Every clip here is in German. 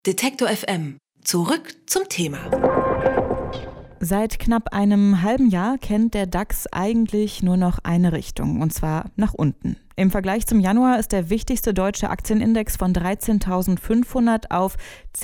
Detektor FM. Zurück zum Thema. Seit knapp einem halben Jahr kennt der DAX eigentlich nur noch eine Richtung, und zwar nach unten. Im Vergleich zum Januar ist der wichtigste deutsche Aktienindex von 13.500 auf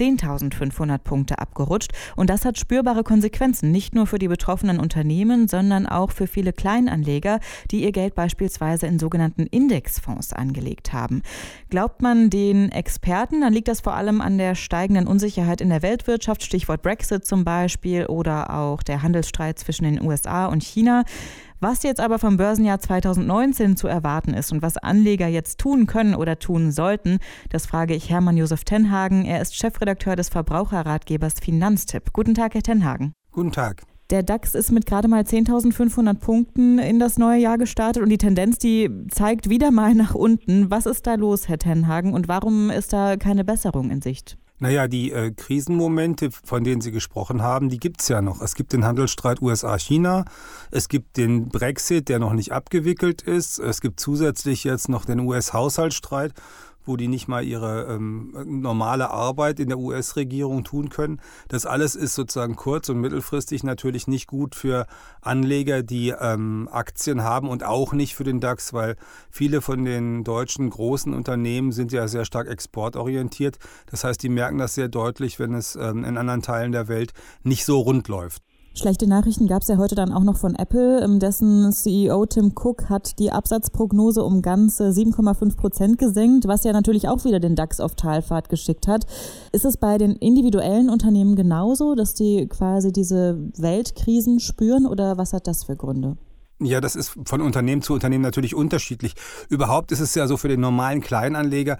10.500 Punkte abgerutscht. Und das hat spürbare Konsequenzen, nicht nur für die betroffenen Unternehmen, sondern auch für viele Kleinanleger, die ihr Geld beispielsweise in sogenannten Indexfonds angelegt haben. Glaubt man den Experten, dann liegt das vor allem an der steigenden Unsicherheit in der Weltwirtschaft, Stichwort Brexit zum Beispiel, oder auch der Handelsstreit zwischen den USA und China. Was jetzt aber vom Börsenjahr 2019 zu erwarten ist und was Anleger jetzt tun können oder tun sollten, das frage ich Hermann Josef Tenhagen. Er ist Chefredakteur des Verbraucherratgebers Finanztipp. Guten Tag, Herr Tenhagen. Guten Tag. Der DAX ist mit gerade mal 10.500 Punkten in das neue Jahr gestartet und die Tendenz, die zeigt wieder mal nach unten. Was ist da los, Herr Tenhagen, und warum ist da keine Besserung in Sicht? Naja, die Krisenmomente, von denen Sie gesprochen haben, die gibt's ja noch. Es gibt den Handelsstreit USA-China, es gibt den Brexit, der noch nicht abgewickelt ist, es gibt zusätzlich jetzt noch den US-Haushaltsstreit, wo die nicht mal ihre normale Arbeit in der US-Regierung tun können. Das alles ist sozusagen kurz- und mittelfristig natürlich nicht gut für Anleger, die Aktien haben, und auch nicht für den DAX, weil viele von den deutschen großen Unternehmen sind ja sehr stark exportorientiert. Das heißt, die merken das sehr deutlich, wenn es in anderen Teilen der Welt nicht so rund läuft. Schlechte Nachrichten gab es ja heute dann auch noch von Apple. Dessen CEO Tim Cook hat die Absatzprognose um ganze 7,5% gesenkt, was ja natürlich auch wieder den DAX auf Talfahrt geschickt hat. Ist es bei den individuellen Unternehmen genauso, dass die quasi diese Weltkrisen spüren, oder was hat das für Gründe? Ja, das ist von Unternehmen zu Unternehmen natürlich unterschiedlich. Überhaupt ist es ja so für den normalen Kleinanleger,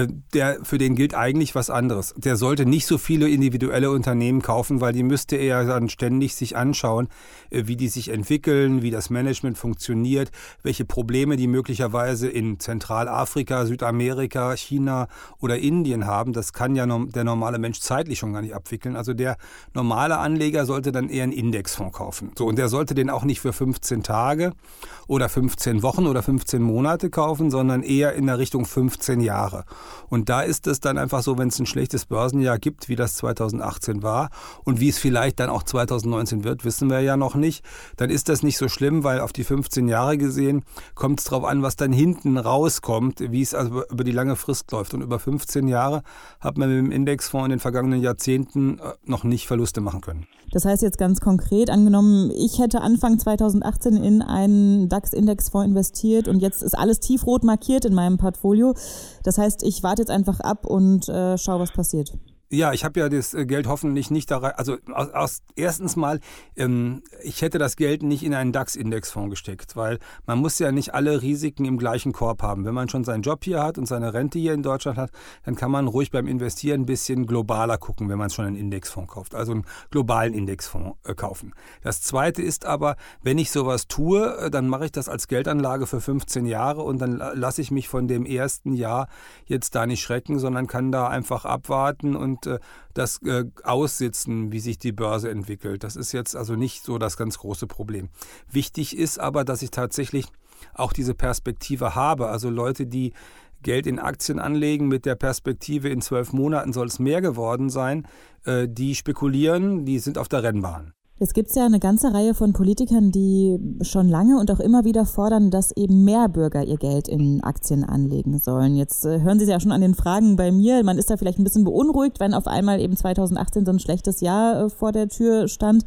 für den gilt eigentlich was anderes. Der sollte nicht so viele individuelle Unternehmen kaufen, weil die müsste er dann ständig sich anschauen, wie die sich entwickeln, wie das Management funktioniert, welche Probleme die möglicherweise in Zentralafrika, Südamerika, China oder Indien haben. Das kann ja der normale Mensch zeitlich schon gar nicht abwickeln. Also der normale Anleger sollte dann eher einen Indexfonds kaufen. So, und der sollte den auch nicht für 15 Tage oder 15 Wochen oder 15 Monate kaufen, sondern eher in der Richtung 15 Jahre. Und da ist es dann einfach so, wenn es ein schlechtes Börsenjahr gibt, wie das 2018 war und wie es vielleicht dann auch 2019 wird, wissen wir ja noch nicht, dann ist das nicht so schlimm, weil auf die 15 Jahre gesehen kommt es darauf an, was dann hinten rauskommt, wie es also über die lange Frist läuft. Und über 15 Jahre hat man mit dem Indexfonds in den vergangenen Jahrzehnten noch nicht Verluste machen können. Das heißt jetzt ganz konkret, angenommen, ich hätte Anfang 2018 in einen DAX-Indexfonds investiert und jetzt ist alles tiefrot markiert in meinem Portfolio. Das heißt, ich warte jetzt einfach ab und schaue, was passiert. Ja, ich habe ja das Geld hoffentlich nicht da rein. Also erstens mal, ich hätte das Geld nicht in einen DAX-Indexfonds gesteckt, weil man muss ja nicht alle Risiken im gleichen Korb haben. Wenn man schon seinen Job hier hat und seine Rente hier in Deutschland hat, dann kann man ruhig beim Investieren ein bisschen globaler gucken, wenn man schon einen Indexfonds kauft, also einen globalen Indexfonds kaufen. Das Zweite ist aber, wenn ich sowas tue, dann mache ich das als Geldanlage für 15 Jahre und dann lasse ich mich von dem ersten Jahr jetzt da nicht schrecken, sondern kann da einfach abwarten und das aussitzen, wie sich die Börse entwickelt. Das ist jetzt also nicht so das ganz große Problem. Wichtig ist aber, dass ich tatsächlich auch diese Perspektive habe. Also Leute, die Geld in Aktien anlegen mit der Perspektive, in 12 Monaten soll es mehr geworden sein, die spekulieren, die sind auf der Rennbahn. Jetzt gibt es ja eine ganze Reihe von Politikern, die schon lange und auch immer wieder fordern, dass eben mehr Bürger ihr Geld in Aktien anlegen sollen. Jetzt hören Sie es ja schon an den Fragen bei mir. Man ist da vielleicht ein bisschen beunruhigt, wenn auf einmal eben 2018 so ein schlechtes Jahr vor der Tür stand.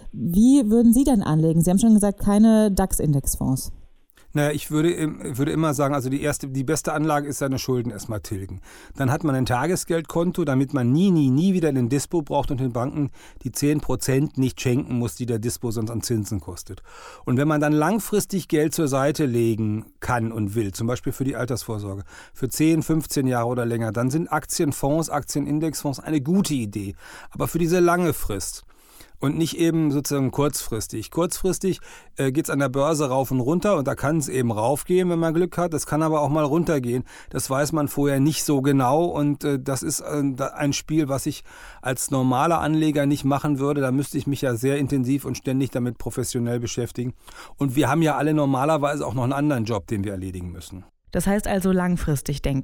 Wie würden Sie denn anlegen? Sie haben schon gesagt, keine DAX-Indexfonds. Naja, ich würde immer sagen, also die beste Anlage ist seine Schulden erstmal tilgen. Dann hat man ein Tagesgeldkonto, damit man nie wieder den Dispo braucht und den Banken die 10% nicht schenken muss, die der Dispo sonst an Zinsen kostet. Und wenn man dann langfristig Geld zur Seite legen kann und will, zum Beispiel für die Altersvorsorge, für 10, 15 Jahre oder länger, dann sind Aktienfonds, Aktienindexfonds eine gute Idee. Aber für diese lange Frist. Und nicht eben sozusagen kurzfristig. Kurzfristig geht's an der Börse rauf und runter und da kann es eben raufgehen, wenn man Glück hat. Das kann aber auch mal runtergehen. Das weiß man vorher nicht so genau und das ist ein Spiel, was ich als normaler Anleger nicht machen würde. Da müsste ich mich ja sehr intensiv und ständig damit professionell beschäftigen. Und wir haben ja alle normalerweise auch noch einen anderen Job, den wir erledigen müssen. Das heißt also langfristig denken.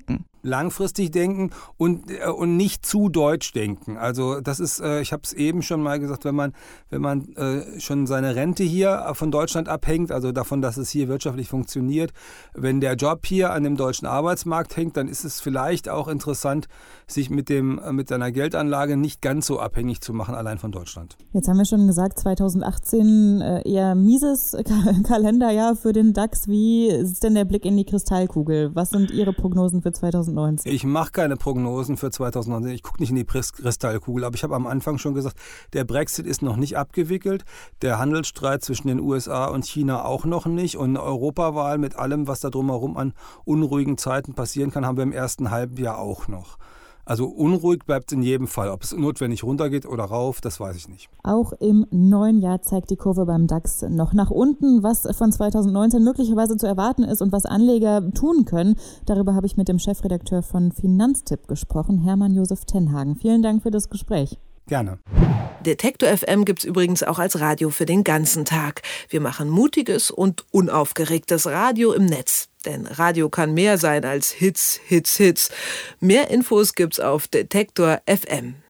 langfristig denken und nicht zu deutsch denken. Also das ist, ich habe es eben schon mal gesagt, wenn man schon seine Rente hier von Deutschland abhängt, also davon, dass es hier wirtschaftlich funktioniert, wenn der Job hier an dem deutschen Arbeitsmarkt hängt, dann ist es vielleicht auch interessant, sich mit seiner Geldanlage nicht ganz so abhängig zu machen, allein von Deutschland. Jetzt haben wir schon gesagt, 2018 eher mieses Kalenderjahr für den DAX. Wie ist denn der Blick in die Kristallkugel? Was sind Ihre Prognosen für 2019? Ich mache keine Prognosen für 2019. Ich gucke nicht in die Kristallkugel. Aber ich habe am Anfang schon gesagt, der Brexit ist noch nicht abgewickelt. Der Handelsstreit zwischen den USA und China auch noch nicht. Und eine Europawahl mit allem, was da drumherum an unruhigen Zeiten passieren kann, haben wir im ersten Halbjahr auch noch. Also unruhig bleibt es in jedem Fall. Ob es notwendig runtergeht oder rauf, das weiß ich nicht. Auch im neuen Jahr zeigt die Kurve beim DAX noch nach unten. Was von 2019 möglicherweise zu erwarten ist und was Anleger tun können, darüber habe ich mit dem Chefredakteur von Finanztipp gesprochen, Hermann Josef Tenhagen. Vielen Dank für das Gespräch. Gerne. Detektor FM gibt's übrigens auch als Radio für den ganzen Tag. Wir machen mutiges und unaufgeregtes Radio im Netz. Denn Radio kann mehr sein als Hits, Hits, Hits. Mehr Infos gibt's auf Detektor FM.